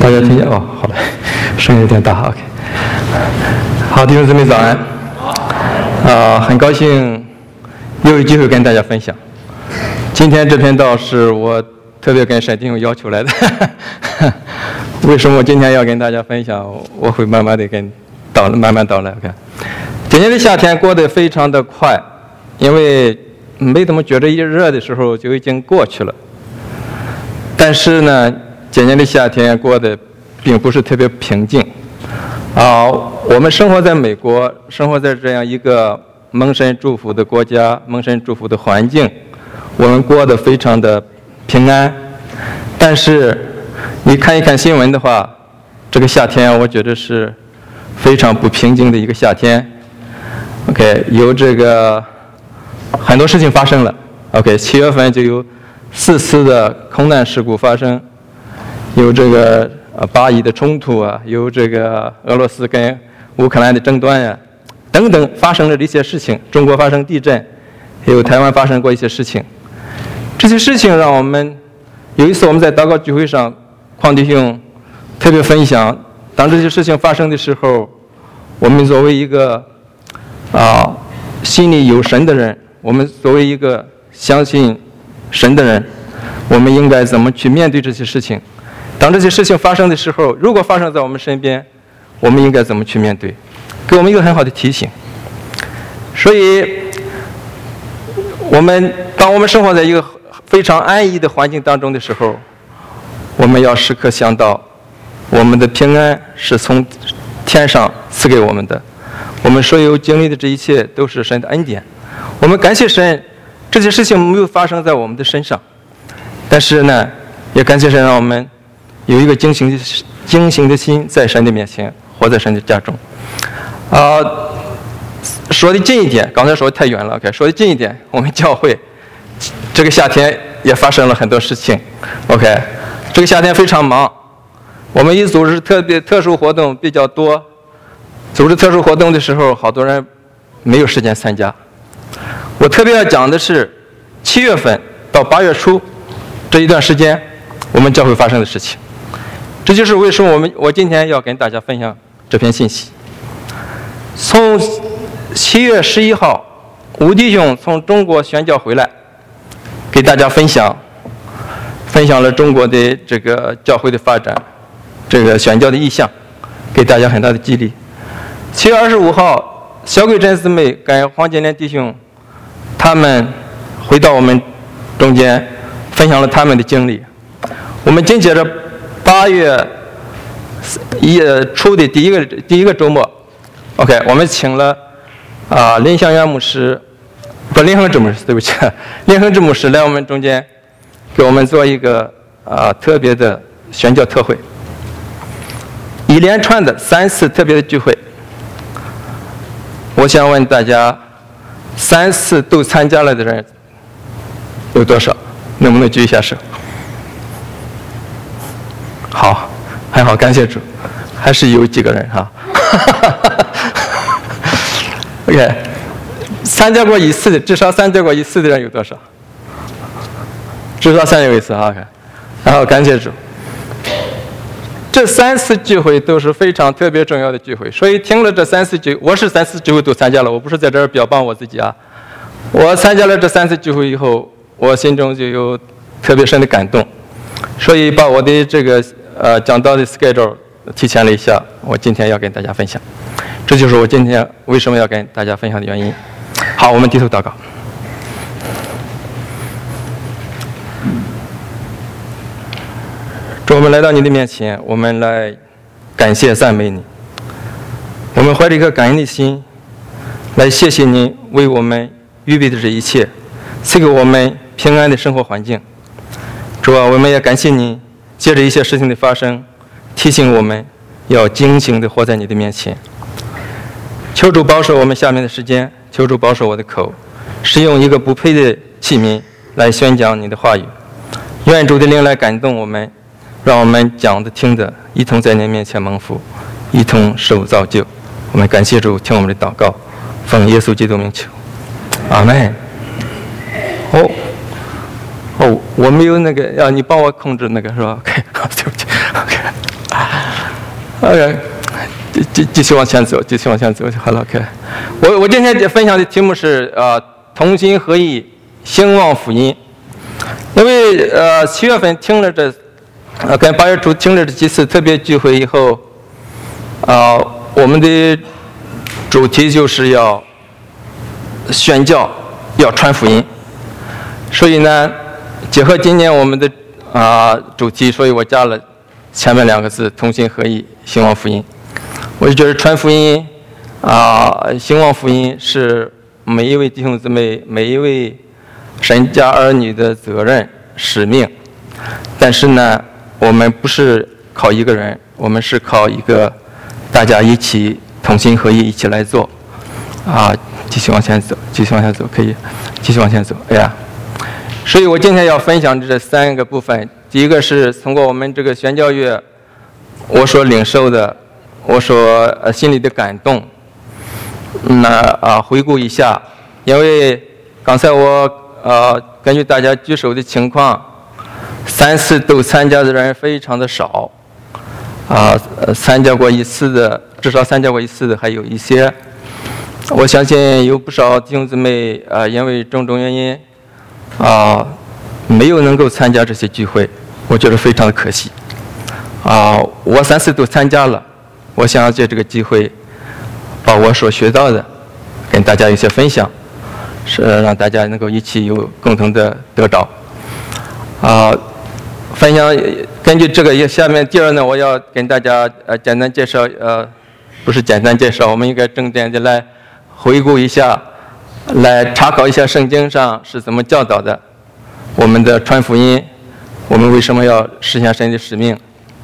大家听见哦？好了，声音有点大。OK， 好，弟兄姊妹早安。很高兴又有机会跟大家分享。今天这篇道是我特别跟沈弟兄要求来的。为什么我今天要跟大家分享？我会慢慢的慢慢道来。OK， 今年的夏天过得非常的快，因为没怎么觉得一热的时候就已经过去了。但是呢，今年的夏天过得并不是特别平静。我们生活在美国，生活在这样一个蒙神祝福的国家，蒙神祝福的环境，我们过得非常的平安。但是你看一看新闻的话，这个夏天我觉得是非常不平静的一个夏天。OK， 有这个很多事情发生了。OK，7月份就有4次的空难事故发生，有这个巴以的冲突啊，有这个俄罗斯跟乌克兰的争端呀，等等发生了这些事情。中国发生地震，还有台湾发生过一些事情。这些事情让我们有一次我们在祷告聚会上，邝弟兄特别分享，当这些事情发生的时候，我们作为一个心里有神的人，我们作为一个相信神的人，我们应该怎么去面对这些事情？当这些事情发生的时候，如果发生在我们身边，我们应该怎么去面对？给我们一个很好的提醒。所以，当我们生活在一个非常安逸的环境当中的时候，我们要时刻想到，我们的平安是从天上赐给我们的。我们所有经历的这一切都是神的恩典。我们感谢神，这些事情没有发生在我们的身上。但是呢，也感谢神让我们有一个警醒的心，在神的面前，活在神的家中。说的近一点，刚才说的太远了。OK， 说的近一点，我们教会这个夏天也发生了很多事情。OK， 这个夏天非常忙，我们一组织特殊活动比较多，组织特殊活动的时候，好多人没有时间参加。我特别要讲的是7月份到8月初这一段时间，我们教会发生的事情。这就是为什么我今天要跟大家分享这篇信息。从7月11号，吴弟兄从中国宣教回来，给大家分享了中国的这个教会的发展，这个宣教的意向，给大家很大的激励。7月25号，小桂珍姊妹跟黄金莲弟兄，他们回到我们中间，分享了他们的经历。我们紧接着8月初的第一个周末 ，OK， 我们请了林祥元牧师，林恒志牧师，对不起，林恒志牧师来我们中间，给我们做一个特别的宣教特会，一连串的3次特别的聚会。我想问大家，3次都参加了的人有多少？能不能举一下手？好，很好，感谢主，还是有几个人哈。OK， 参加过一次的，至少参加过一次的人有多少？至少参加过一次 OK， 然后感谢主。这3次聚会都是非常特别重要的聚会，所以听了这3次聚会，我是3次聚会都参加了，我不是在这儿标榜我自己啊。我参加了这3次聚会以后，我心中就有特别深的感动，所以把我的这个讲道的 schedule 提前了一下，我今天要跟大家分享。这就是我今天为什么要跟大家分享的原因。好，我们低头祷告。主，我们来到你的面前，我们来感谢赞美你。我们怀着一颗感恩的心，来谢谢你为我们预备的这一切，赐给我们平安的生活环境。主啊，我们也感谢你，借着一些事情的发生，提醒我们要警醒地活在你的面前。求主保守我们下面的时间，求主保守我的口，使用一个不配的器皿来宣讲你的话语。愿主的灵来感动我们，让我们讲的听的一同在你面前蒙福，一同受造就。我们感谢主，听我们的祷告，奉耶稣基督名求，阿们。我没有那个，你帮我控制那个是吧 ？OK， 对不起 ，OK。 继续往前走，继续往前走就好了。OK， 我今天分享的题目是同心合意兴旺福音。因为7月份听了跟8月初听了这几次特别聚会以后，我们的主题就是要宣教，要传福音。所以呢，结合今年我们的主题，所以我加了前面2个字：同心合意兴旺福音。我就觉得传福音兴旺福音是每一位弟兄姊妹、每一位神家儿女的责任使命。但是呢，我们不是靠一个人，我们是靠一个大家一起同心合意一起来做。继续往前走，继续往前走，可以继续往前走。哎呀，所以我今天要分享这3个部分。第一个是通过我们这个宣教月我所领受的，我所心里的感动。回顾一下，因为刚才我根据大家举手的情况，3次都参加的人非常的少，参加过1次的，至少参加过1次的还有一些。我相信有不少弟兄姊妹因为种种原因没有能够参加这些聚会，我觉得非常的可惜。我3次都参加了，我想要借这个机会把我所学到的跟大家有些分享，是让大家能够一起有共同的得着。分享根据这个下面第二呢，我要跟大家简单介绍，不是简单介绍，我们应该重点的来回顾一下，来查考一下圣经上是怎么教导的，我们的传福音，我们为什么要实现神的使命。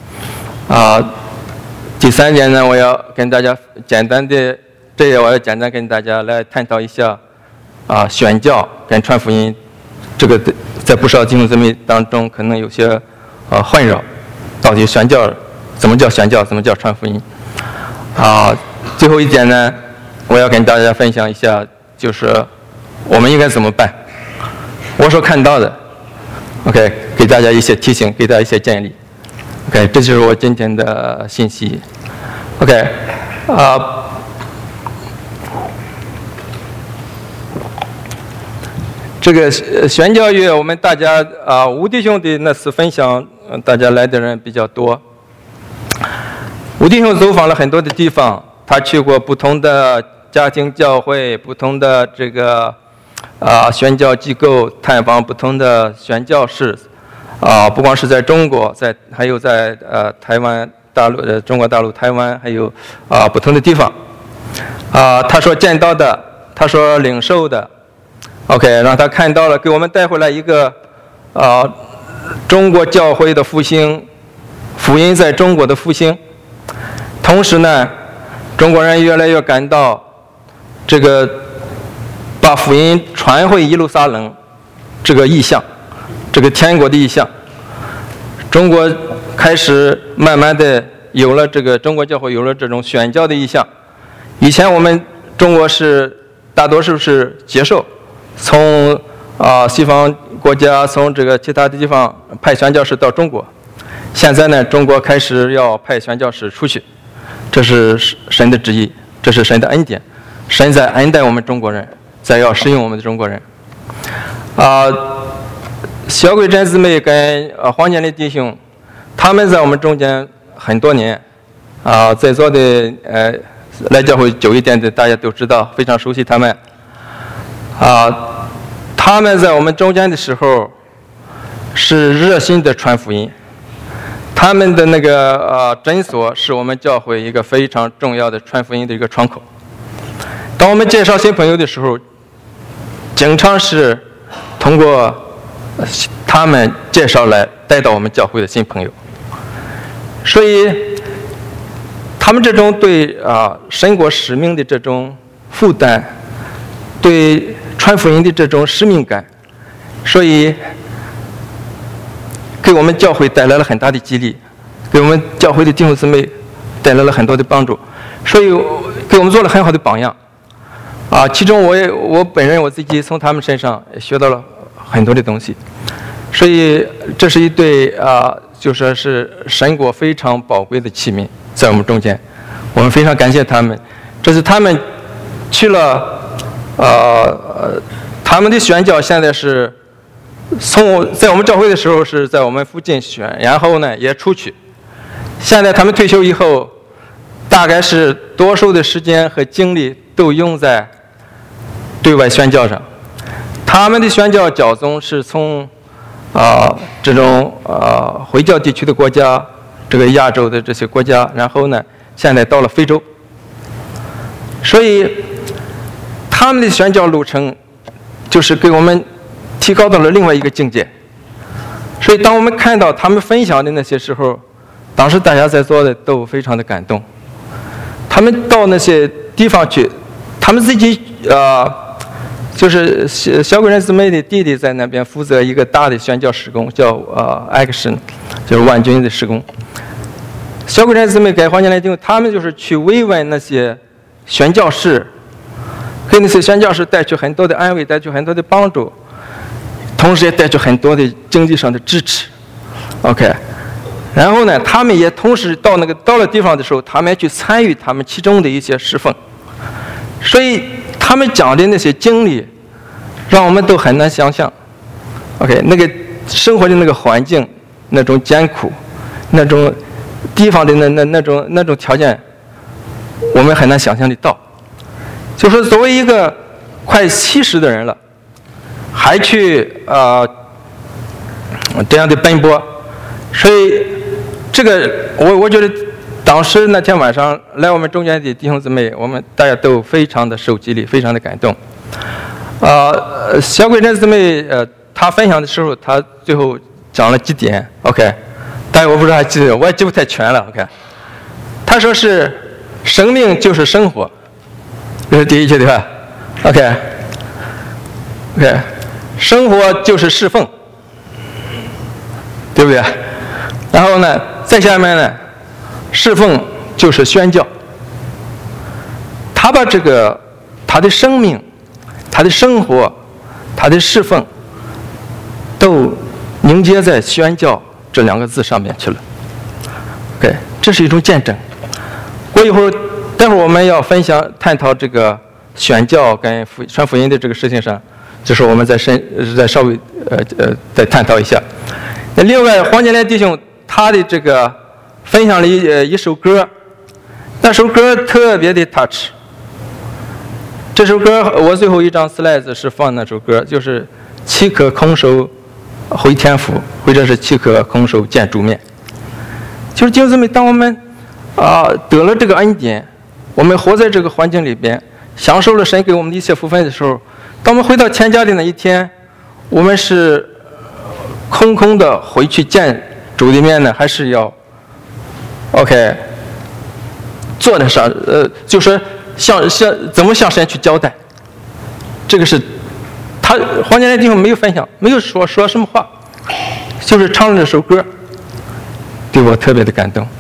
第3点呢，我要跟大家简单跟大家来探讨一下宣教跟传福音，这个在不少弟兄姊妹当中可能有些混扰，到底宣教怎么叫宣教，怎么叫传福音。最后一点呢，我要跟大家分享一下，就是我们应该怎么办，我所看到的 OK， 给大家一些提醒，给大家一些建议。OK， 这就是我今天的信息。OK， 这个宣教月，我们大家吴弟兄的那次分享，大家来的人比较多。吴弟兄走访了很多的地方，他去过不同的家庭教会，不同的这个宣教机构，探访不同的宣教士。不光是在中国，还有在台湾、大陆、中国大陆、台湾，还有不同的地方。他所见到的，他所领受的 ，OK， 让他看到了，给我们带回来一个中国教会的复兴，福音在中国的复兴。同时呢，中国人越来越感到这个把福音传回耶路撒冷这个意向。这个天国的意向，中国开始慢慢的有了中国教会有了这种宣教的意向。以前我们中国大多数是接受，从西方国家，从这个其他的地方派宣教士到中国。现在呢，中国开始要派宣教士出去，这是神的旨意，这是神的恩典，神在恩待我们中国人，在要使用我们的中国人。小鬼真姊妹跟黄建立弟兄，他们在我们中间很多年，在座的来教会久一点的大家都知道，非常熟悉他们。他们在我们中间的时候是热心的传福音，他们的那个诊所是我们教会一个非常重要的传福音的一个窗口。当我们介绍新朋友的时候，经常是通过他们介绍来带到我们教会的新朋友，所以他们这种对神国使命的这种负担，对传福音的这种使命感，所以给我们教会带来了很大的激励，给我们教会的弟兄姊妹带来了很多的帮助，所以给我们做了很好的榜样。其中我本人我自己从他们身上也学到了很多的东西，所以这是一对就说是神国非常宝贵的器皿在我们中间，我们非常感谢他们。这是他们去了，他们的宣教现在是在我们教会的时候是在我们附近宣，然后呢也出去。现在他们退休以后，大概是多数的时间和精力都用在对外宣教上。他们的宣教教宗是从这种回教地区的国家，这个亚洲的这些国家，然后呢现在到了非洲。所以他们的宣教路程就是给我们提高到了另外一个境界。所以当我们看到他们分享的那些时候，当时大家在座的都非常的感动。他们到那些地方去，他们自己就是小贵人姊妹的弟弟在那边负责一个大的宣教事工，叫Action， 就是万军的事工。小贵人姊妹给黄金来听，他们就是去慰问那些宣教士，给那些宣教士带去很多的安慰，带去很多的帮助，同时也带去很多的经济上的支持。OK， 然后呢，他们也同时到了地方的时候，他们也去参与他们其中的一些侍奉。所以他们讲的那些经历，让我们都很难想象。OK， 那个生活的那个环境，那种艰苦，那种地方的那种条件，我们很难想象得到。就说作为一个快70的人了，还去这样的奔波，所以这个我觉得当时那天晚上来我们中间的弟兄姊妹，我们大家都非常的受激励，非常的感动。小贵人姊妹她分享的时候，她最后讲了几点 ，OK， 但是我不知道还记得，我也记不太全了 ，OK。她说是生命就是生活，这是第一句对吧 ？OK， 生活就是侍奉，对不对？然后呢，再下面呢，侍奉就是宣教。他把这个他的生命、他的生活、他的侍奉，都凝结在宣教这2个字上面去了。OK， 这是一种见证。待会儿我们要探讨这个宣教跟传福音的这个事情上，就是我们再稍微再探讨一下。那另外，黄金莲弟兄他的这个分享了一首歌，那首歌特别的 touch。这首歌我最后一张 slide 是放那首歌，就是岂可空手回天父，或者是岂可空手见主面。就是弟兄姊妹，当我们得了这个恩典，我们活在这个环境里边，享受了神给我们的一切福分的时候，当我们回到天家的那一天，我们是空空的回去见主的面呢，还是要 OK 做得上？就是怎么向神去交代？这个是黄金莲弟兄没有分享，没有说什么话，就是唱了这首歌，对我特别的感动。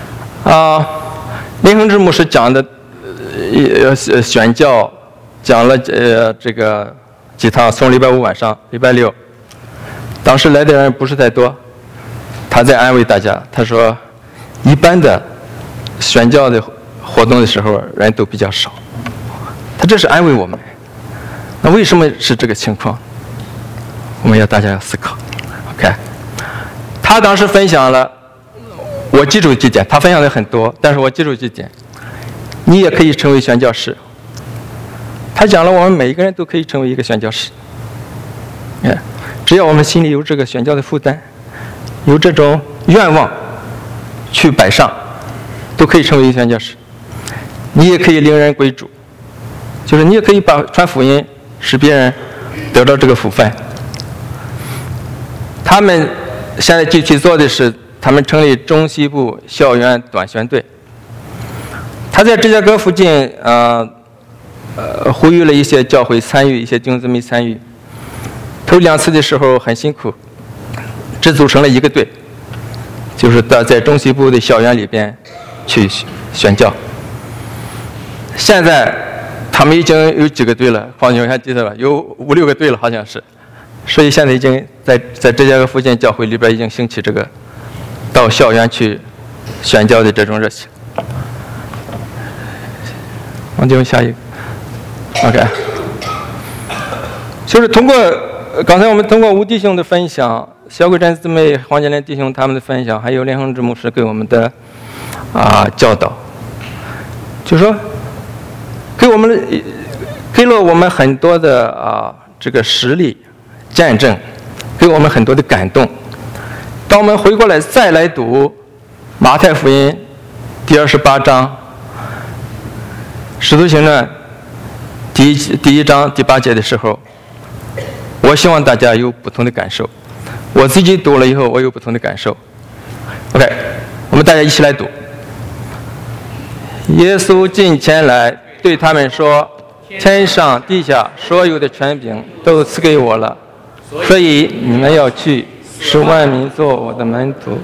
林恒志牧师讲的宣教，讲了这个几堂，从礼拜5晚上，礼拜6，当时来的人不是太多，他在安慰大家，他说一般的宣教的活动的时候人都比较少，他这是安慰我们。那为什么是这个情况？我们大家要思考。OK， 他当时分享了，我记住几点，他分享的很多，但是我记住几点。你也可以成为宣教士。他讲了，我们每一个人都可以成为一个宣教士。只要我们心里有这个宣教的负担，有这种愿望去摆上，都可以成为一个宣教士。你也可以领人归主，就是你也可以传福音，使别人得到这个福分。他们现在具体做的是，他们成立中西部校园短宣队。他在芝加哥附近呼吁了一些教会参与，一些弟兄姊妹参与。头2次的时候很辛苦，只组成了一个队，就是在中西部的校园里边去宣教。现在他们已经有几个队了，黄兄还记得吧？有5、6个队了，好像是。所以现在已经在芝加哥附近教会里边已经兴起这个到校园去宣教的这种热情。我们就下一个 ，OK， 就是通过刚才我们通过吴弟兄的分享，小鬼战姊妹、黄建莲弟兄他们的分享，还有连恒志牧师给我们的教导，就是说给了我们很多的这个实例见证，给我们很多的感动。当我们回过来再来读马太福音第28章。使徒行传第一章第8节的时候，我希望大家有不同的感受。我自己读了以后，我有不同的感受。OK， 我们大家一起来读。耶稣近前来对他们说：“天上地下所有的权柄都赐给我了，所以你们要去，使万民做我的门徒。”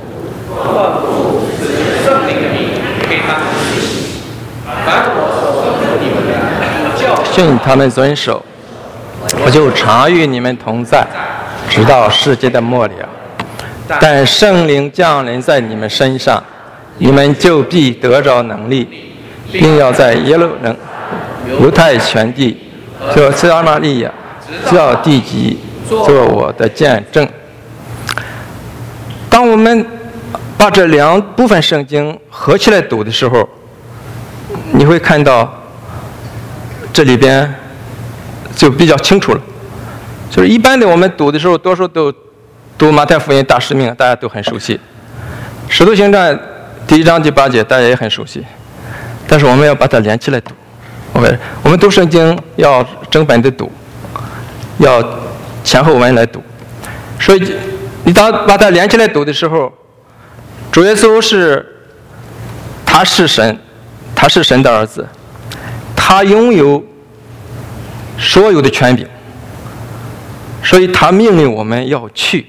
训他们遵守，我就常与你们同在，直到世界的末了。但圣灵降临在你们身上，你们就必得着能力，并要在耶路撒冷、犹太全地、就撒玛利亚、直到地极，做我的见证。当我们把这两部分圣经合起来读的时候，你会看到这里边就比较清楚了。就是一般的我们读的时候，多数都读马太福音大使命，大家都很熟悉。使徒行传第1章第8节大家也很熟悉，但是我们要把它连起来读。OK， 我们读圣经要整本的读，要前后文来读。所以你当把它连起来读的时候，主耶稣他是神，他是神的儿子，他拥有所有的权柄，所以他命令我们要去。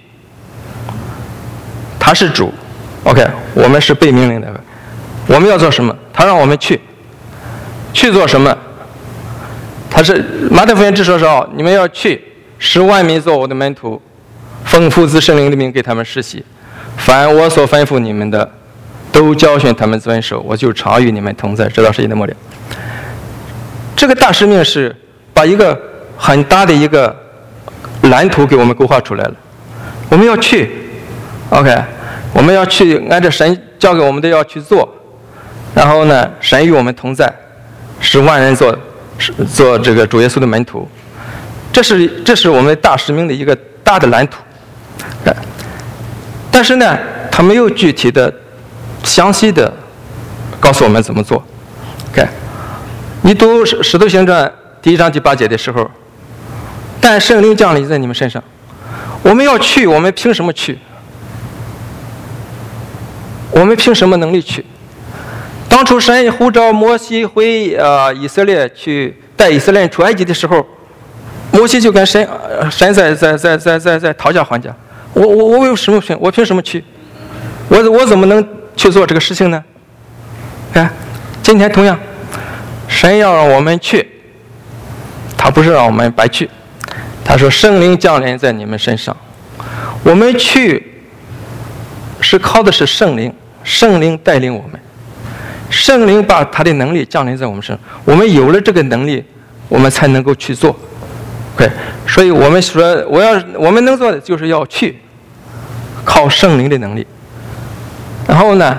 他是主 ，OK， 我们是被命令的，我们要做什么？他让我们去做什么？他是马太福音只说你们要去，使万民做我的门徒，奉父子圣灵的名给他们施洗，凡我所吩咐你们的，都教训他们遵守，我就常与你们同在，直到世界的末了。这个大使命是把一个很大的一个蓝图给我们勾画出来了。我们要去 ，OK， 我们要去按照神教给我们的要去做，然后呢，神与我们同在，使万人做这个主耶稣的门徒。这是我们大使命的一个大的蓝图。但是呢，他没有具体的、详细的告诉我们怎么做。OK， 你读《使徒行传》第1章第8节的时候，但圣灵降临在你们身上，我们要去，我们凭什么去？我们凭什么能力去？当初神呼召摩西回以色列去带以色列人出埃及的时候，摩西就跟神在讨价还价。我有什么凭？我凭什么去？我怎么能去做这个事情呢？看，今天同样，神要让我们去，他不是让我们白去。他说圣灵降临在你们身上，我们去是靠的是圣灵，圣灵带领我们，圣灵把他的能力降临在我们身上，我们有了这个能力，我们才能够去做。OK， 所以我们说，我们能做的就是要去，靠圣灵的能力。然后呢，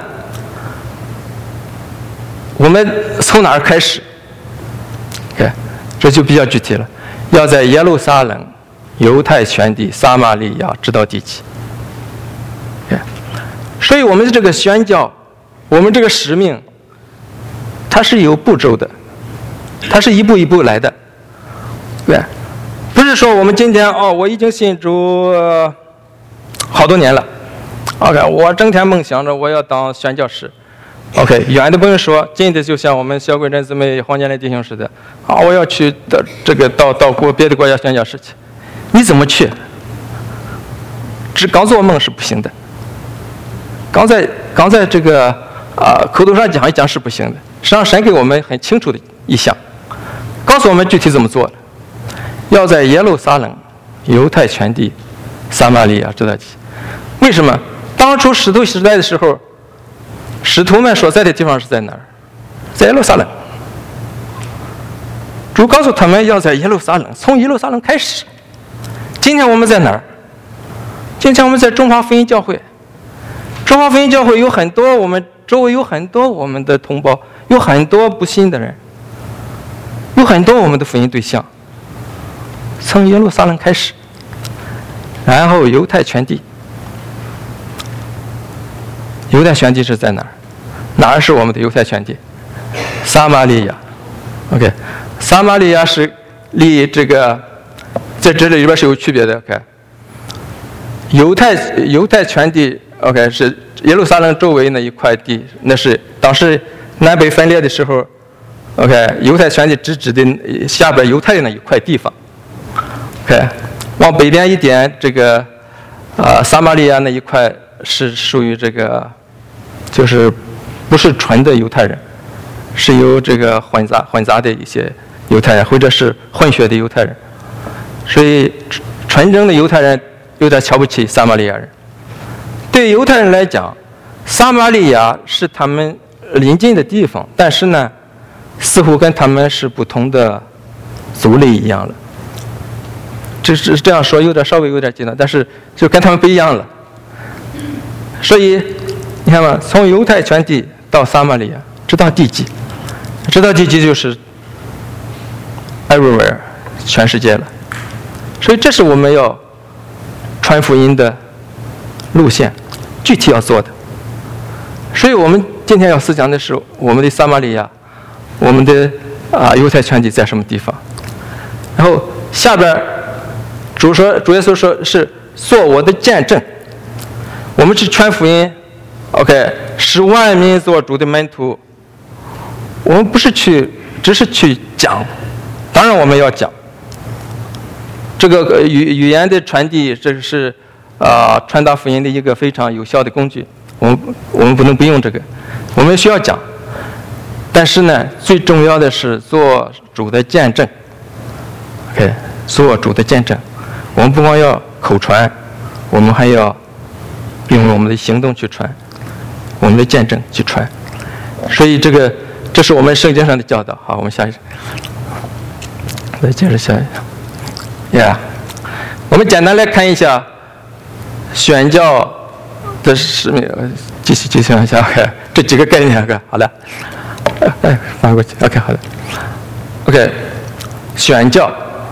我们从哪儿开始 ？OK， 这就比较具体了。要在耶路撒冷、犹太全地、撒玛利亚直到地极。OK， 所以我们的这个宣教，我们这个使命，它是有步骤的，它是一步一步来的。对。不是说我们今天我已经信主好多年了 ，OK， 我整天梦想着我要当宣教师 ，OK， 远的不用说，近的就像我们小鬼镇姊妹黄建来弟兄似的，我要去到别的国家宣教师去，你怎么去？只刚做梦是不行的，刚在这个口头上讲一讲是不行的，实际上神给我们很清楚的意向，告诉我们具体怎么做的。要在耶路撒冷、犹太全地、撒玛利亚直到地极。为什么？当当初使徒时代的时候，使徒们所在的地方是在哪儿？在耶路撒冷。主告诉他们要在耶路撒冷，从耶路撒冷开始。今天我们在哪儿？今天我们在中华福音教会。中华福音教会有很多，我们周围有很多我们的同胞，有很多不信的人，有很多我们的福音对象。从耶路撒冷开始，然后犹太全地。犹太全地是在哪儿？哪儿是我们的犹太全地？撒玛利亚。OK， 撒玛利亚是离这个在这里边是有区别的。OK， 犹太全地 OK 是耶路撒冷周围那一块地，那是当时南北分裂的时候 OK 犹太全地只指的下边犹太的那一块地方。OK， 往北边一点，这个撒玛利亚那一块是属于这个就是不是纯的犹太人，是由这个混杂的一些犹太人，或者是混血的犹太人，所以纯正的犹太人有点瞧不起撒玛利亚人。对犹太人来讲，撒玛利亚是他们邻近的地方，但是呢，似乎跟他们是不同的族类一样了。这样说稍微有点极端，但是就跟他们不一样了。所以你看嘛，从犹太全地到撒玛利亚，直到地极，就是 everywhere 全世界了。所以这是我们要传福音的路线，具体要做的。所以我们今天要思想的是我们的撒玛利亚，我们的犹太全地在什么地方。然后下边主耶稣说是做我的见证。我们是传福音 OK 使万民做主的门徒。我们不是只是去讲，当然我们要讲这个语言的传递，这是传达福音的一个非常有效的工具。我们不能不用这个，我们需要讲。但是呢，最重要的是做主的见证。OK， 做主的见证。我们不光要口传，我们还要用我们的行动去传，我们的见证去传。所以这是我们圣经上的教导。好，我们下一再接着下一个。我们简单来看一下宣教的使命，继续一下 OK， 这几个概念 OK， 好的，翻过去 OK， 好的 OK， 宣教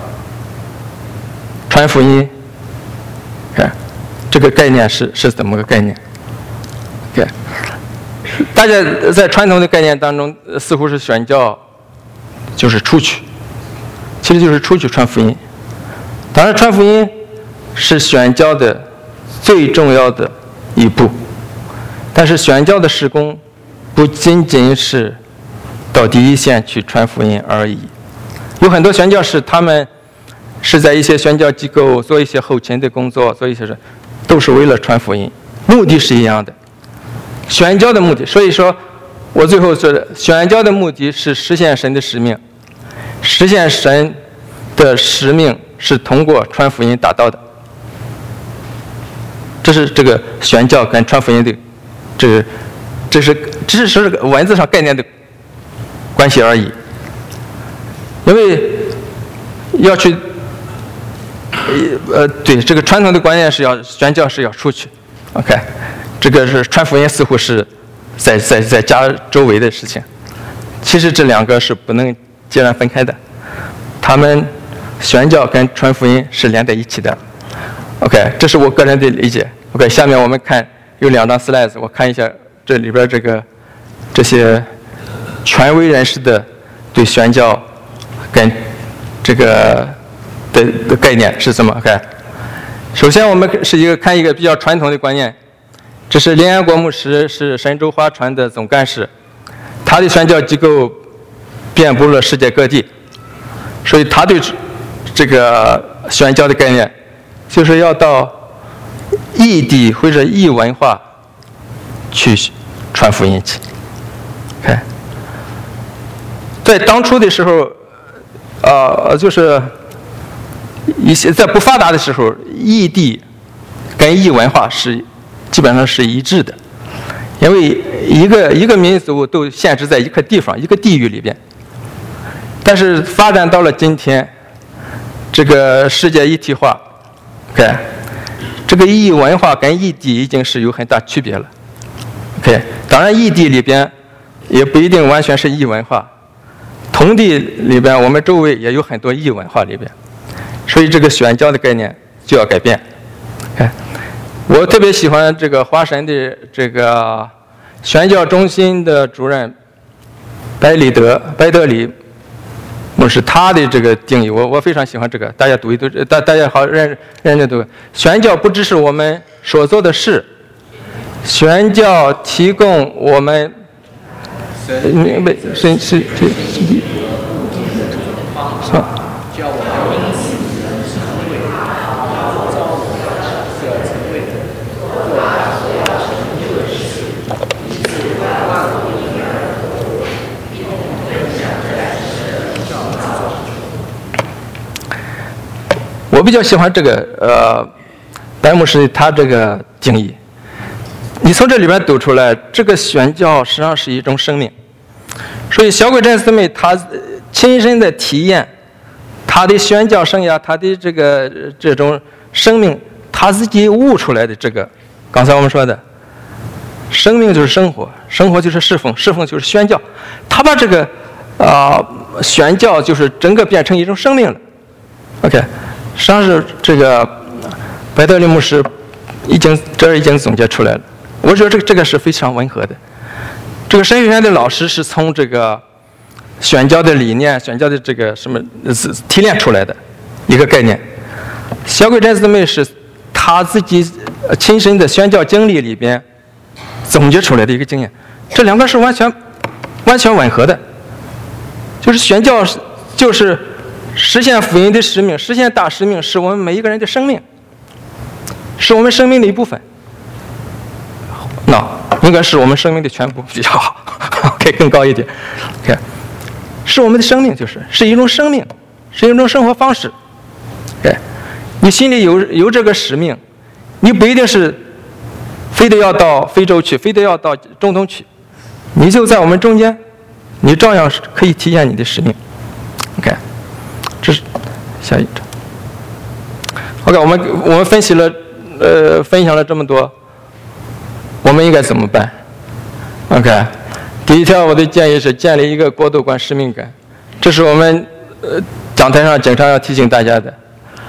传福音 OK， 这个概念是怎么个概念 OK， 大家在传统的概念当中似乎是宣教就是出去，其实就是出去传福音。当然传福音是宣教的最重要的一步，但是宣教的事工不仅仅是到第一线去传福音而已。有很多宣教士他们是在一些宣教机构做一些后勤的工作，做一些事都是为了传福音，目的是一样的，宣教的目的。所以说我最后说的，宣教的目的是实现神的使命，实现神的使命是通过传福音达到的。这是这个宣教跟传福音的，只是文字上概念的关系而已。因为要去对这个传统的观念是要宣教是要出去 ，OK， 这个是传福音似乎是在家周围的事情，其实这两个是不能截然分开的，他们宣教跟传福音是连在一起的 ，OK， 这是我个人的理解 ，OK， 下面我们看有2张 slides， 我看一下这里边这些权威人士的对宣教跟这个的概念是什么 ？OK， 首先我们看一个比较传统的观念，这是林安国牧师，是神州华传的总干事，他的宣教机构遍布了世界各地，所以他对这个宣教的概念，就是要到异地或者异文化去传福音去。OK， 在当初的时候，就是一些在不发达的时候，异地跟异文化是基本上是一致的，因为一个民族都限制在一个地方、一个地域里边。但是发展到了今天，这个世界一体化，这个异文化跟异地已经是有很大区别了。当然异地里边也不一定完全是异文化，同地里边我们周围也有很多异文化里边，所以这个宣教的概念就要改变。我特别喜欢这个华神的这个宣教中心的主任白德里牧师，他的这个定义我非常喜欢这个，大家读一读，大家好认真读。宣教不只是我们所做的事，宣教提供我们我比较喜欢这个白牧师他这个定义，你从这里边读出来，这个宣教实际上是一种生命。所以小鬼真姊妹她亲身的体验，她的宣教生涯，她的这种生命，她自己悟出来的这个，刚才我们说的，生命就是生活，生活就是侍奉，侍奉就是宣教。她把这个宣教就是整个变成一种生命了。实际上是这个白德利牧师已经总结出来了。我觉得这个是非常吻合的。这个神学院的老师是从这个宣教的理念、宣教的这个什么提炼出来的一个概念。小鬼真姊妹是他自己亲身的宣教经历里边总结出来的一个经验，这两个是完全吻合的。就是宣教就是实现福音的使命，实现大使命，是我们每一个人的生命，是我们生命的一部分。应该是我们生命的全部比较好更高一点。是我们的生命，是一种生命，是一种生活方式。你心里有这个使命，你不一定是非得要到非洲去，非得要到中东去，你就在我们中间，你照样是可以体现你的使命。这是下一章。我们分享了这么多，我们应该怎么办？第一条我的建议是建立一个国度观使命感，这是我们讲台上经常要提醒大家的。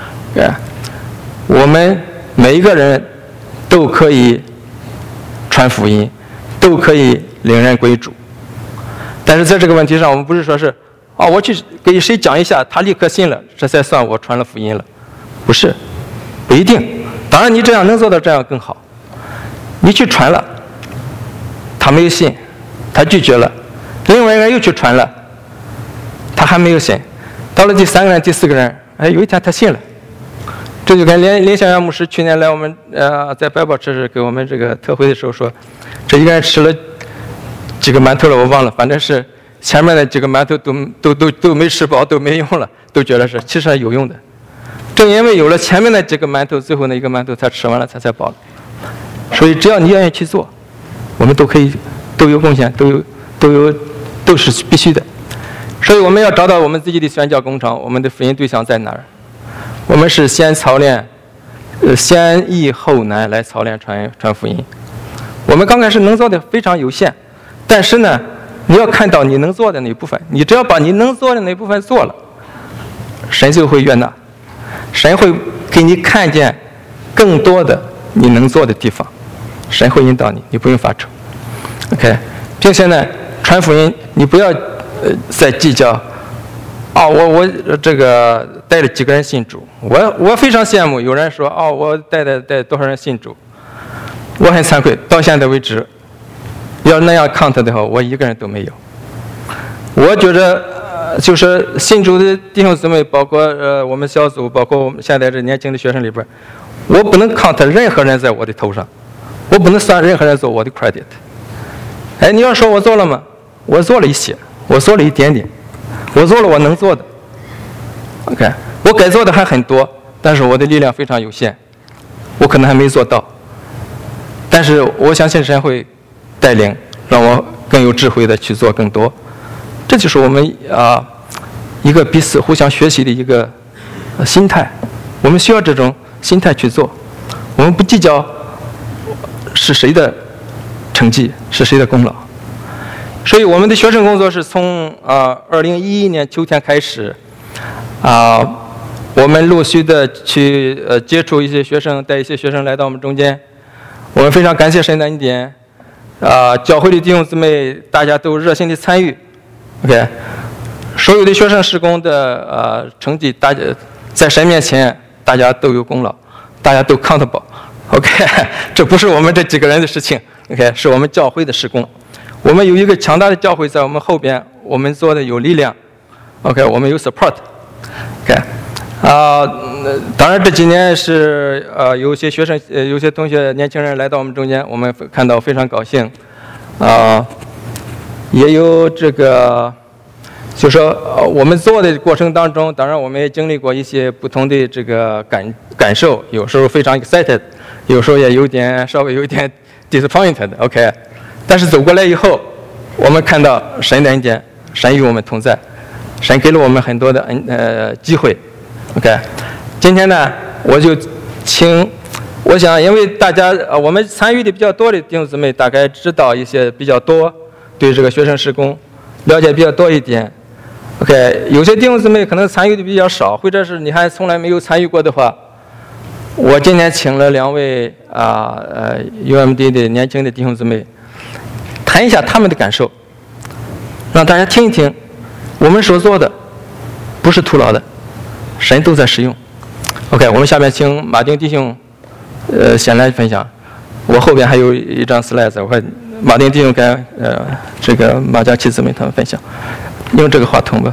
我们每一个人都可以传福音，都可以领人归主，但是在这个问题上，我们不是说是我去给谁讲一下，他立刻信了，这才算我传了福音了，不是，不一定。当然你这样能做到这样更好。你去传了，他没有信，他拒绝了，另外一个人又去传了，他还没有信，到了第三个人、第四个人，有一天他信了。这就跟林祥阳牧师去年来我们在百宝吃给我们这个特会的时候说，这一个人吃了几个馒头了，我忘了，反正是前面的几个馒头都没吃饱，都没用了，都觉得是其实有用的。正因为有了前面的几个馒头，最后那一个馒头他吃完了，他才饱了。所以只要你愿意去做，我们都有贡献，都是必须的。所以我们要找到我们自己的宣教工厂，我们的福音对象在哪儿？我们是先操练，先易后难来操练传福音。我们刚开始能做的非常有限，但是呢，你要看到你能做的那部分，你只要把你能做的那部分做了，神就会悦纳，神会给你看见更多的你能做的地方，神会引导你，你不用发愁。并且呢，传福音你不要再计较。我这个带了几个人信主，我非常羡慕有人说我带多少人信主，我很惭愧，到现在为止，要那样 count 的话，我一个人都没有。我觉得就是信主的弟兄姊妹，包括我们小组，包括我们现在这年轻的学生里边，我不能 count 任何人在我的头上，我不能算任何人做我的 credit。你要说我做了吗？我做了一些，我做了一点点。我做了我能做的 ，OK， 我该做的还很多，但是我的力量非常有限，我可能还没做到。 但是我相信神会带领，让我更有智慧的去做更多。这就是我们一个彼此互相学习的一个心态。我们需要这种心态去做，我们不计较是谁的成绩，是谁的功劳。所以我们的学生工作是从2011年秋天开始，我们陆续的去接触一些学生，带一些学生来到我们中间。我们非常感谢神的恩典，教会的弟兄姊妹大家都热心的参与。OK， 所有的学生事工的成绩，大家在神面前大家都有功劳，大家都 accountable。OK， 这不是我们这几个人的事情。OK， 是我们教会的事工。我们有一个强大的教会在我们后边，我们做的有力量。OK， 我们有 support。OK， 当然这几年是有些学生、有些同学、年轻人来到我们中间，我们看到非常高兴。也有这个，就说我们做的过程当中，当然我们也经历过一些不同的这个感受，有时候非常 excited， 有时候也稍微有一点 disappointed。OK。但是走过来以后，我们看到神的恩典，神与我们同在，神给了我们很多的机会。OK， 今天呢，我就我想因为大家我们参与的比较多的弟兄姊妹，大概知道一些比较多，对这个学生事工了解比较多一点。OK， 有些弟兄姊妹可能参与的比较少，或者是你还从来没有参与过的话，我今天请了2位UMD 的年轻的弟兄姊妹。谈一下他们的感受，让大家听一听，我们所做的不是徒劳的，神都在使用。OK， 我们下面请马丁弟兄先来分享，我后边还有一张 slide， 我看马丁弟兄跟这个马家琪姊妹他们分享，用这个话筒吧。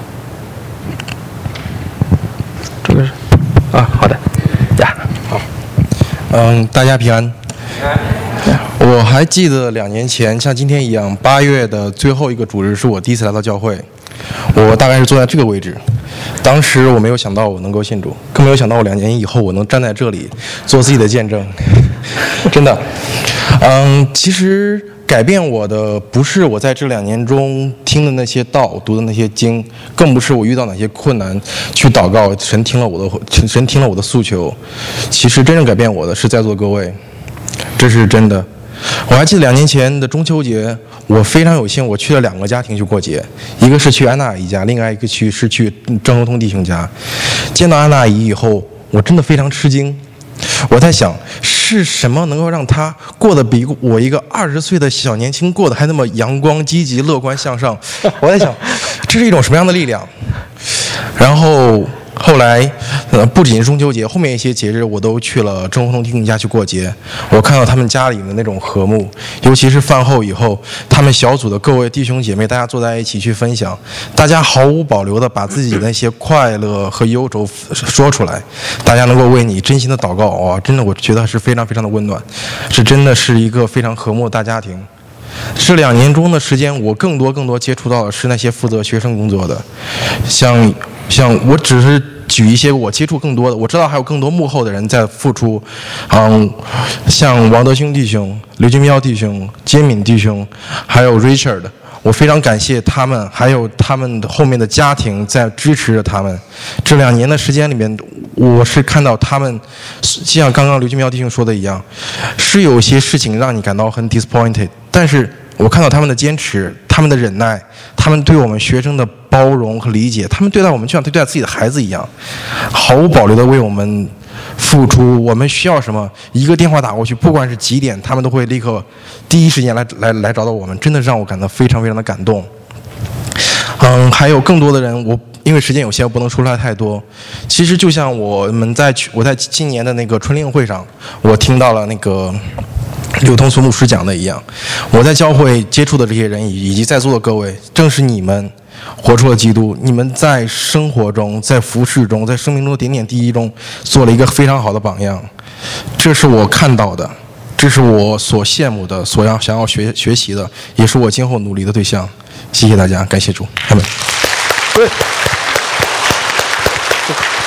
这个是好的呀， 好，大家平安。我还记得2年前像今天一样，8月的最后一个主日是我第一次来到教会，我大概是坐在这个位置。当时我没有想到我能够信主，更没有想到我2年以后我能站在这里做自己的见证，真的。其实改变我的不是我在这2年中听的那些道、读的那些经，更不是我遇到哪些困难去祷告，神听了我的诉求。其实真正改变我的是在座各位，这是真的。我还记得2年前的中秋节，我非常有幸，我去了2个家庭去过节，一个是去安娜阿姨家，另外一个是去郑和通弟兄家。见到安娜阿姨以后，我真的非常吃惊。我在想，是什么能够让她过得比我一个20岁的小年轻过得还那么阳光、积极、乐观向上？我在想，这是一种什么样的力量？然后来，不仅是中秋节，后面一些节日我都去了郑和通弟兄家去过节。我看到他们家里的那种和睦，尤其是饭后以后，他们小组的各位弟兄姐妹，大家坐在一起去分享，大家毫无保留的把自己的那些快乐和忧愁说出来，大家能够为你真心的祷告，真的我觉得是非常非常的温暖，是真的是一个非常和睦的大家庭。这2年中的时间，我更多接触到的是那些负责学生工作的，像我只是举一些我接触更多的，我知道还有更多幕后的人在付出，像王德兴弟兄、刘金彪弟兄、杰敏弟兄，还有 Richard， 我非常感谢他们，还有他们后面的家庭在支持着他们。这2年的时间里面，我是看到他们，像刚刚刘金彪弟兄说的一样，是有些事情让你感到很 disappointed， 但是我看到他们的坚持，他们的忍耐，他们对我们学生的包容和理解，他们对待我们就像对待自己的孩子一样，毫无保留的为我们付出。我们需要什么，一个电话打过去，不管是几点，他们都会立刻第一时间来找到我们，真的让我感到非常非常的感动。还有更多的人，因为时间有限，我不能说出来太多。其实就像我在今年的那个春令会上，我听到了那个刘通俗牧师讲的一样，我在教会接触的这些人以及在座的各位，正是你们活出了基督，你们在生活中、在服事中、在生命中的点点滴滴中做了一个非常好的榜样，这是我看到的，这是我所羡慕的，想要学习的，也是我今后努力的对象。谢谢大家，感谢主，阿们。 对，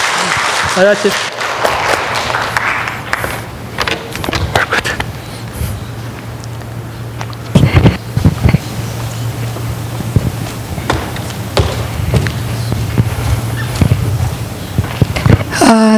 大家谢谢。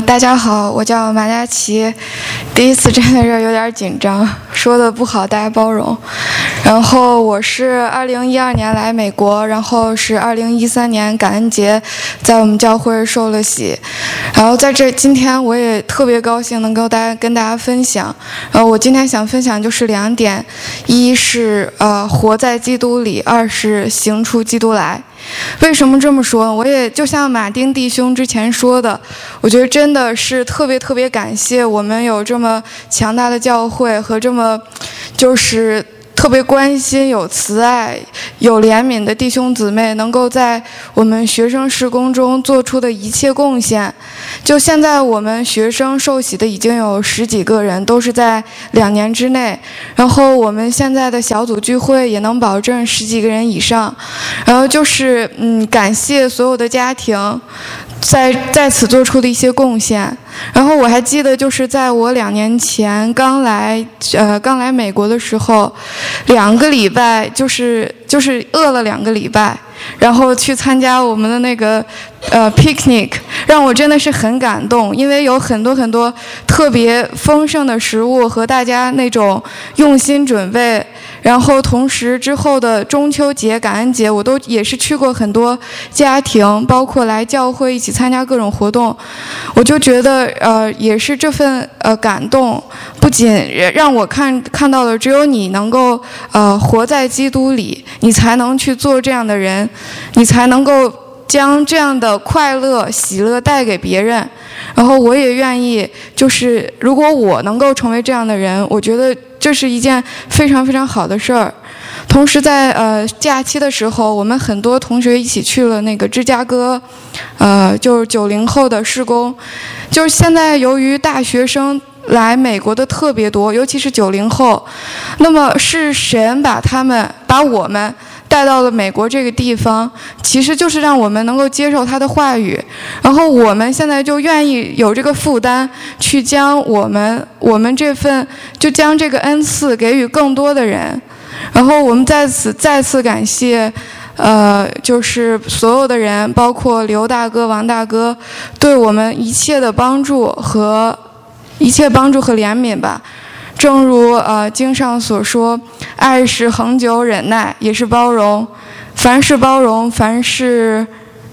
大家好，我叫马佳琪，第一次站在这儿有点紧张，说的不好大家包容。然后我是2012年来美国，然后是2013年感恩节在我们教会受了洗，然后今天我也特别高兴能够跟大家分享。然后我今天想分享就是2点，一是活在基督里，二是行出基督来。为什么这么说？我也就像马丁弟兄之前说的，我觉得真的是特别感谢我们有这么强大的教会和这么就是特别关心、有慈爱、有怜悯的弟兄姊妹，能够在我们学生事工中做出的一切贡献。就现在我们学生受洗的已经有10几个人，都是在2年之内。然后我们现在的小组聚会也能保证10几个人以上。然后就是感谢所有的家庭在此做出的一些贡献。然后我还记得，就是在我2年前刚来美国的时候，2个礼拜就是饿了2个礼拜，然后去参加我们的那个picnic， 让我真的是很感动，因为有很多特别丰盛的食物和大家那种用心准备。然后同时之后的中秋节、感恩节，我都也是去过很多家庭，包括来教会一起参加各种活动。我就觉得也是这份感动，不仅让我看到了只有你能够活在基督里，你才能去做这样的人，你才能够将这样的快乐喜乐带给别人。然后我也愿意，就是如果我能够成为这样的人，我觉得这是一件非常好的事儿。同时在假期的时候，我们很多同学一起去了那个芝加哥，就是90后的事工。就是现在由于大学生来美国的特别多，尤其是90后，那么是神把我们带到了美国这个地方，其实就是让我们能够接受他的话语。然后我们现在就愿意有这个负担，去将我们将这个恩赐给予更多的人。然后我们再次感谢就是所有的人，包括刘大哥、王大哥，对我们一切帮助和怜悯吧。正如经上所说，爱是恒久忍耐，也是包容。凡是包容，凡是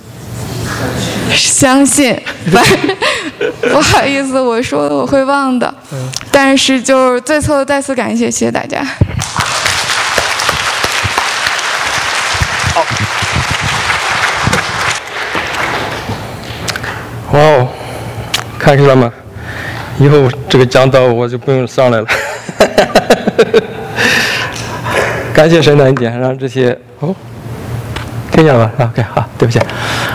相信。不好意思，我说的我会忘的。但是就是再次感谢，谢谢大家。 好。哇哦，看出来吗？以后这个讲道我就不用上来了。感谢神的恩典，让这些听见了吧 ？OK， 好，对不起。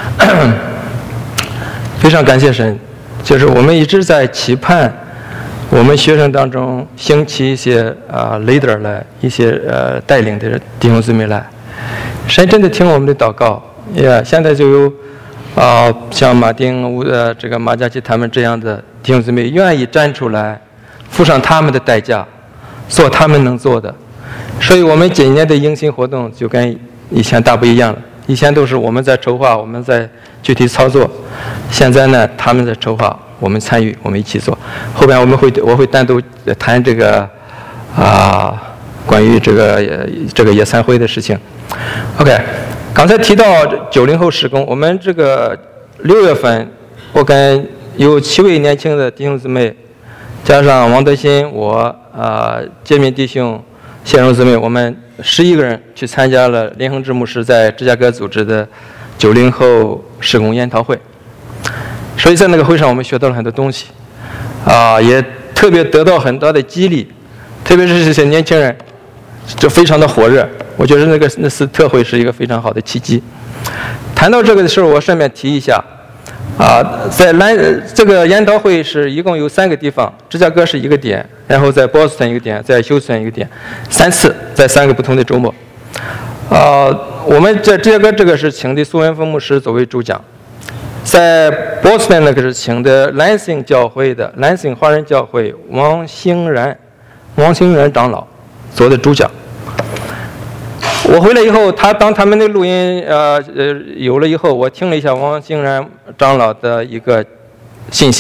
非常感谢神，就是我们一直在期盼我们学生当中兴起一些leader 来，一些带领的弟兄姊妹来。神真的听我们的祷告，现在就有像马丁这个马佳琪他们这样的弟兄姊妹愿意站出来，付上他们的代价，做他们能做的。所以我们今年的迎新活动就跟以前大不一样了。以前都是我们在筹划，我们在具体操作，现在呢他们在筹划，我们参与，我们一起做。后边我会单独谈这个关于这个野餐会的事情。OK， 刚才提到90后事工，我们这个6月份，我跟有7位年轻的弟兄姊妹，加上王德新，我杰敏弟兄、谢荣姊妹，我们11个人去参加了林恒志牧师在芝加哥组织的90后事工研讨会。所以在那个会上，我们学到了很多东西，也特别得到很大的激励，特别是这些年轻人，就非常的火热。我觉得那次特会是一个非常好的契机。谈到这个的时候，我顺便提一下，在这个研讨会是一共有3个地方，芝加哥是1个点，然后在波士顿1个点，在休斯顿1个点，3次，在3个不同的周末。我们在芝加哥这个是请的苏文峰牧师作为主讲，在波士顿那个是请的兰辛教会的兰辛华人教会王兴然长老做的主讲。我回来以后，当他们的录音有了以后，我听了一下王兴然长老的一个信息，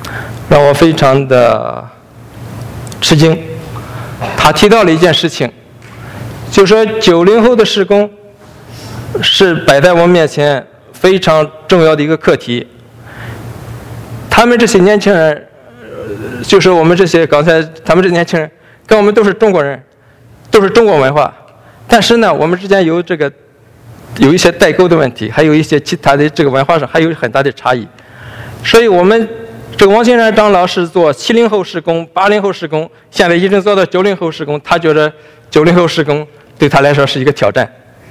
让我非常的吃惊。他提到了一件事情，就说90后的施工是摆在我们面前非常重要的一个课题。他们这些年轻人，就是我们这些刚才他们这些年轻人，跟我们都是中国人，都是中国文化，但是呢，我们之间有一些代沟的问题，还有一些其他的这个文化上还有很大的差异。所以我们这个王金山长老是做70后施工、80后施工，现在已经做到90后施工。他觉得90后施工对他来说是一个挑战。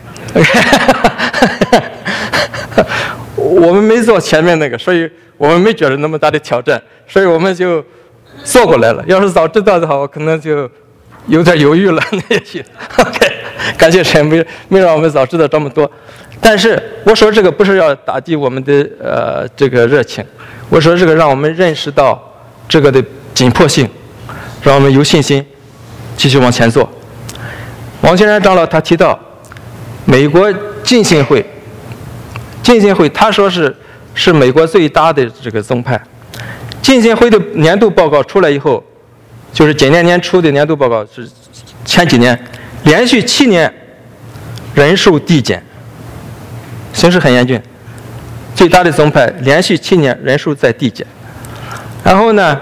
我们没做前面那个，所以我们没觉得那么大的挑战，所以我们就做过来了。要是早知道的话，我可能就有点犹豫了。那也许 OK， 感谢神没让我们早知道这么多。但是我说这个不是要打击我们的这个热情，我说这个让我们认识到这个的紧迫性，让我们有信心继续往前做。王金山长老他提到美国浸信会，他说是美国最大的这个宗派。浸信会的年度报告出来以后，就是今年年初的年度报告，是前几年连续7年人数递减，形势很严峻。最大的宗派连续7年人数在递减。然后呢，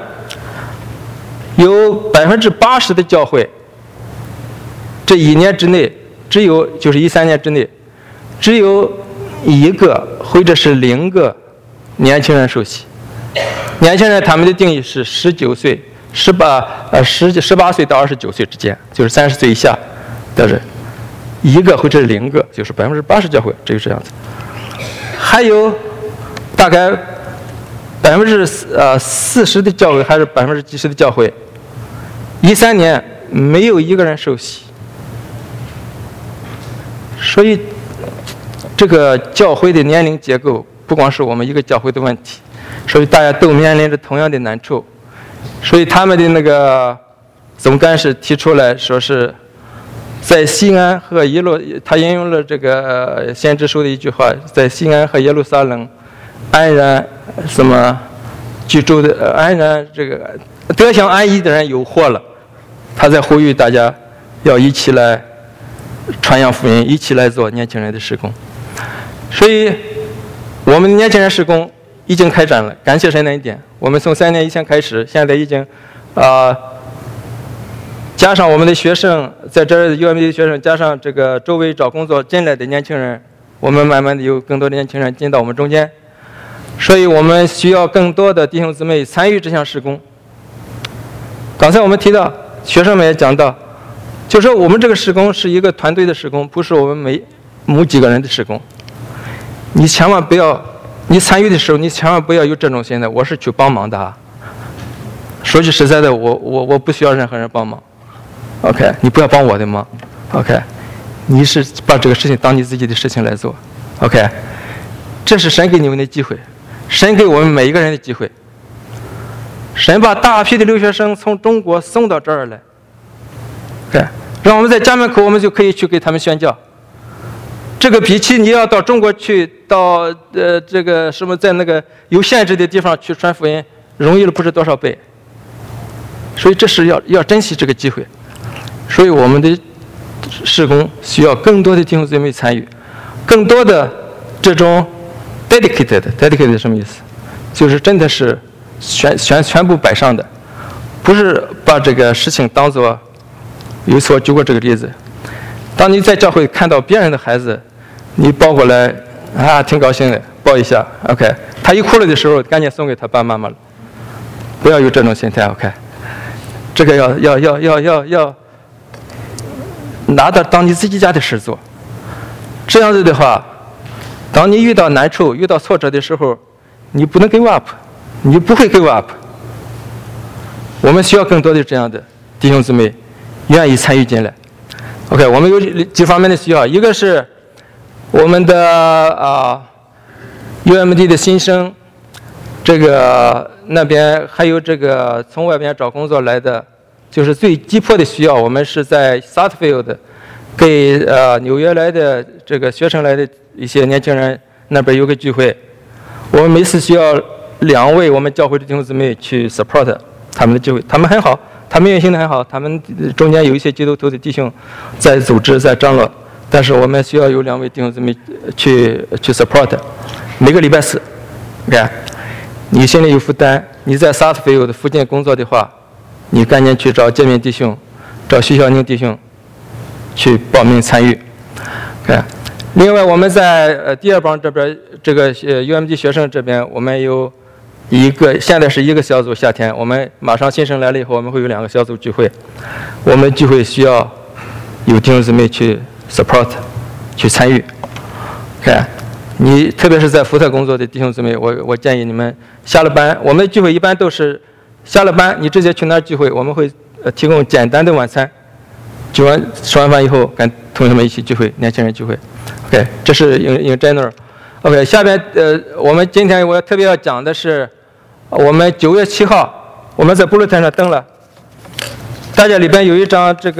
有80%的教会，这1年之内就是13年之内，只有1个或者是0个年轻人受洗。年轻人他们的定义是19岁、18岁到29岁之间，就是30岁以下的人，1个或者是0个，就是80%教会，这个这样子。还有大概40%的教会，还是几十的教会，13年没有1个人受洗。所以这个教会的年龄结构不光是我们一个教会的问题，所以大家都面临着同样的难处。所以他们的那个总干事提出来说是在西安和耶路，他引用了这个先知书的一句话，在西安和耶路撒冷安然什么居住的安然这个得享安逸的人有祸了。他在呼吁大家要一起来传扬福音，一起来做年轻人的事工。所以我们年轻人事工已经开展了，感谢神的恩典。我们从3年以前开始，现在已经加上我们的学生，在这儿UMD的学生，加上这个周围找工作进来的年轻人，我们慢慢的有更多的年轻人进到我们中间。所以我们需要更多的弟兄姊妹参与这项事工。刚才我们提到，学生们也讲到，就说我们这个事工是一个团队的事工，不是我们某几个人的事工。你千万不要，你参与的时候，你千万不要有这种心态，我是去帮忙的啊。说句实在的，我不需要任何人帮忙。OK， 你不要帮我的忙。OK， 你是把这个事情当你自己的事情来做。OK， 这是神给你们的机会，神给我们每一个人的机会。神把大批的留学生从中国送到这儿来。OK， 让我们在家门口，我们就可以去给他们宣教。这个比起你要到中国去，到这个什么在那个有限制的地方去传福音，容易了不知多少倍。所以这是要珍惜这个机会。所以我们的事工需要更多的弟兄姊妹参与，更多的这种 dedicated 什么意思？就是真的是全部摆上的，不是把这个事情当作，有一次我举过这个例子，当你在教会看到别人的孩子，你抱过来啊，挺高兴的，抱一下 ，OK， 他一哭了的时候，赶紧送给他爸妈妈了，不要有这种心态 ，OK， 这个要拿到当你自己家的事做，这样子的话，当你遇到难处、遇到挫折的时候，你不能give up， 你不会give up。我们需要更多的这样的弟兄姊妹愿意参与进来。OK， 我们有几方面的需要，一个是我们的UMD 的新生，这个那边还有这个从外边找工作来的，就是最急迫的需要。我们是在 Sutherland 给纽约来的这个学生来的一些年轻人那边有个聚会，我们每次需要 2位我们教会的弟兄姊妹去 support 他们的聚会，他们很好，他们运行的很好，他们中间有一些基督徒的弟兄在组织在张罗，但是我们需要有2位弟兄姊妹去 support， 每个礼拜4，看，你心里有负担，你在萨斯菲尔的附近工作的话，你赶紧去找界面弟兄，找徐小宁弟兄去报名参与，看。另外，我们在第2帮这边，这个UMG 学生这边，我们有现在是1个小组。夏天我们马上新生来了以后，我们会有2个小组聚会。我们聚会需要有弟兄姊妹去 support， 去参与。看，你特别是在福特工作的弟兄姊妹，我建议你们下了班，我们聚会一般都是下了班，你直接去那儿聚会，我们会提供简单的晚餐。吃完饭以后，跟同学们一起聚会，年轻人聚会。OK， 这是in general。OK， 下边我们今天我特别要讲的是，我们9月7号，我们在布鲁特上登了，大家里边有一张这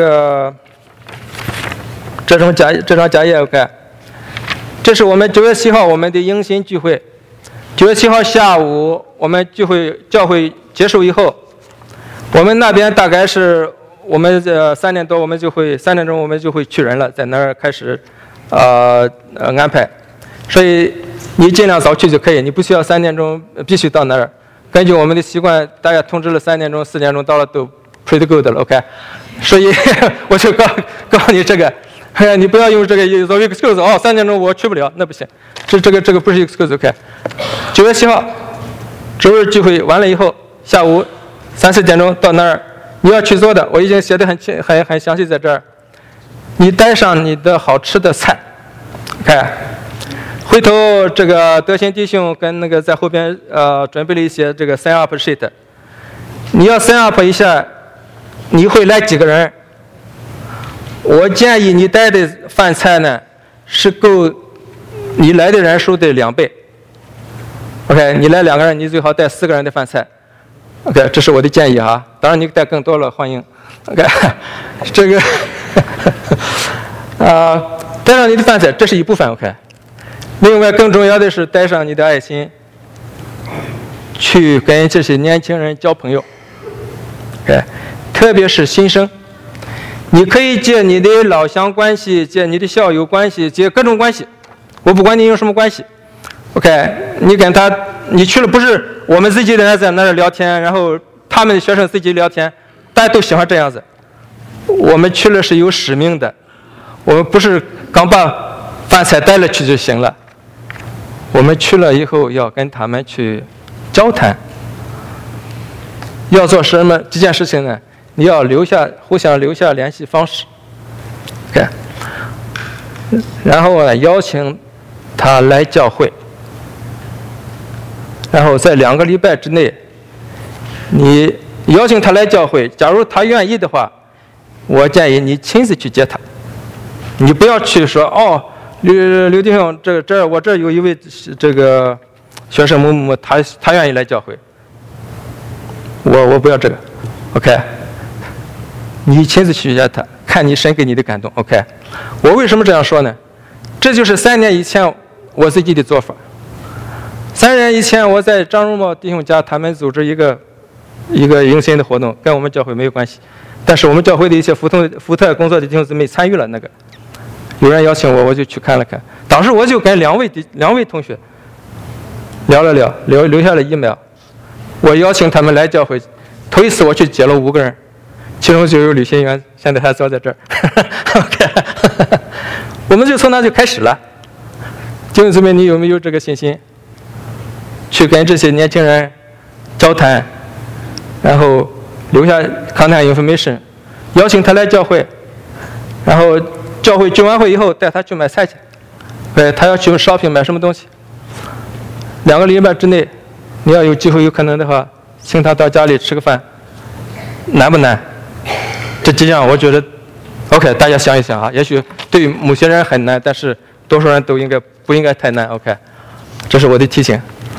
张夹页 ，OK， 这是我们9月7号我们的迎新聚会。9月7号下午，我们教会结束以后，我们那边大概是。我们3点多，3点钟我们就会去人了，在那儿开始安排，所以你尽量早去就可以，你不需要3点钟必须到那儿。根据我们的习惯，大家通知了3点钟、4点钟到了都 pretty good 了 ，OK。所以我就告诉你这个，你不要用这个作为 excuse 哦，3点钟我去不了，那不行，这个不是 excuse，OK。9月7号周日聚会完了以后，下午3、4点钟到那儿。你要去做的，我已经写得很详细在这儿。你带上你的好吃的菜，看，回头这个德行弟兄跟那个在后边准备了一些这个 sign up sheet， 你要 sign up 一下，你会来几个人？我建议你带的饭菜呢是够你来的人数的2倍。OK， 你来2个人，你最好带4个人的饭菜。OK， 这是我的建议哈。当然你带更多了，欢迎。OK， 这个带上你的饭菜，这是一部分 OK。另外更重要的是带上你的爱心，去跟这些年轻人交朋友。OK， 特别是新生，你可以借你的老乡关系，借你的校友关系，借各种关系。我不管你用什么关系。OK， 你跟他，你去了不是我们自己的人在那儿聊天，然后他们的学生自己聊天，大家都喜欢这样子。我们去了是有使命的，我们不是刚把饭菜带了去就行了。我们去了以后要跟他们去交谈，要做什么这件事情呢？你要互相留下联系方式。OK， 然后呢，邀请他来教会。然后在2个礼拜之内，你邀请他来教会，假如他愿意的话，我建议你亲自去接他。你不要去说哦，刘弟兄，我这有一位这个学生某某某，他愿意来教会，我不要这个 ，OK。你亲自去接他，看你神给你的感动 ，OK。我为什么这样说呢？这就是3年以前我自己的做法。3年以前，我在张荣茂弟兄家，他们组织一个迎新的活动，跟我们教会没有关系。但是我们教会的一些福特工作的弟兄姊妹参与了那个，有人邀请我，我就去看了看。当时我就跟两位同学聊了聊，留下了email。我邀请他们来教会，头一次我去接了5个人，其中就有吕新元，现在还坐在这儿。OK， 我们就从那就开始了。弟兄姊妹，你有没有这个信心？去跟这些年轻人交谈，然后留下 contact information， 邀请他来教会，然后教会聚完会以后带他去买菜去，他要去 shopping 买什么东西。2个礼拜之内，你要有机会有可能的话，请他到家里吃个饭，难不难？这几样我觉得 OK， 大家想一想啊，也许对某些人很难，但是多数人都不应该太难 OK， 这是我的提醒。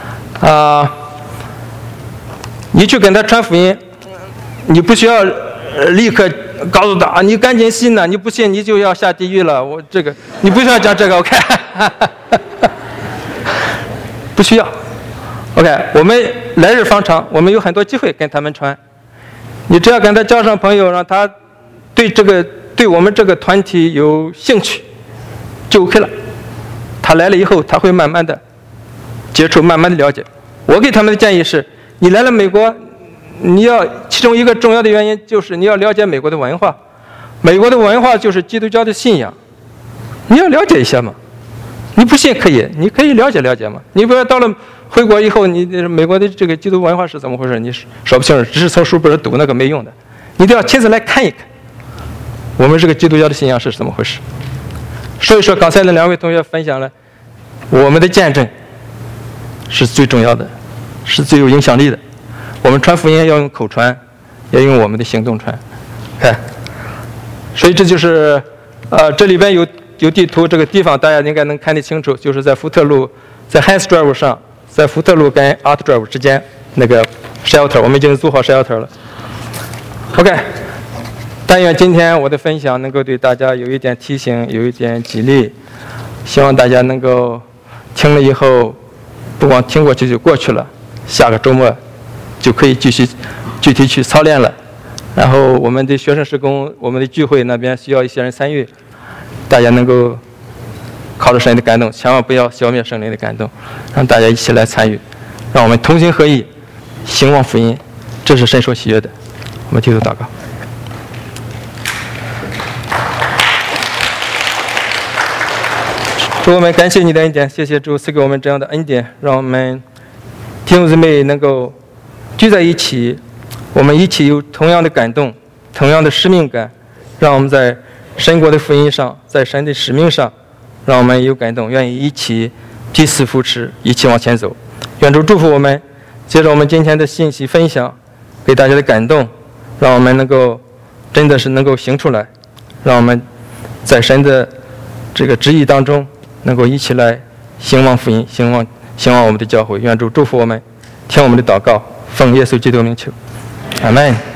你去跟他传福音，你不需要立刻告诉他你赶紧信呢，你不信你就要下地狱了。你不需要讲这个 OK， 不需要 OK， 我们来日方长，我们有很多机会跟他们传。你只要跟他交上朋友，让他对我们这个团体有兴趣，就 OK 了。他来了以后，他会慢慢的接触，慢慢的了解。我给他们的建议是：你来了美国，其中一个重要的原因就是你要了解美国的文化。美国的文化就是基督教的信仰，你要了解一下嘛。你不信可以，你可以了解了解嘛。你不要到了回国以后，你美国的这个基督文化是怎么回事，你说不清楚，只是从书本上读那个没用的，你都要亲自来看一看，我们这个基督教的信仰是怎么回事。所以说，刚才那2位同学分享了我们的见证是最重要的，是最有影响力的。我们传福音要用口传，要用我们的行动传。看，所以这就是这里边有地图，这个地方大家应该能看得清楚，就是在福特路，在 Hess Drive 上，在福特路跟 Art Drive 之间那个 shelter， 我们已经租好 shelter 了。OK， 但愿今天我的分享能够对大家有一点提醒，有一点激励，希望大家能够听了以后，不光听过去就过去了，下个周末就可以继续具体去操练了。然后我们的学生事工，我们的聚会那边需要一些人参与，大家能够靠着神的感动，千万不要消灭圣灵的感动，让大家一起来参与，让我们同心合意，兴旺福音，这是神所喜悦的。我们低头祷告。主，我们感谢你的恩典，谢谢主赐给我们这样的恩典，让我们弟兄姊妹能够聚在一起，我们一起有同样的感动，同样的使命感，让我们在神国的福音上，在神的使命上，让我们有感动，愿意一起彼此扶持，一起往前走。愿主祝福我们，接着我们今天的信息分享，给大家的感动，让我们能够真的是能够行出来，让我们在神的这个旨意当中，能够一起来兴旺福音，兴旺我们的教会。愿主祝福我们，听我们的祷告，奉耶稣基督名求，阿们。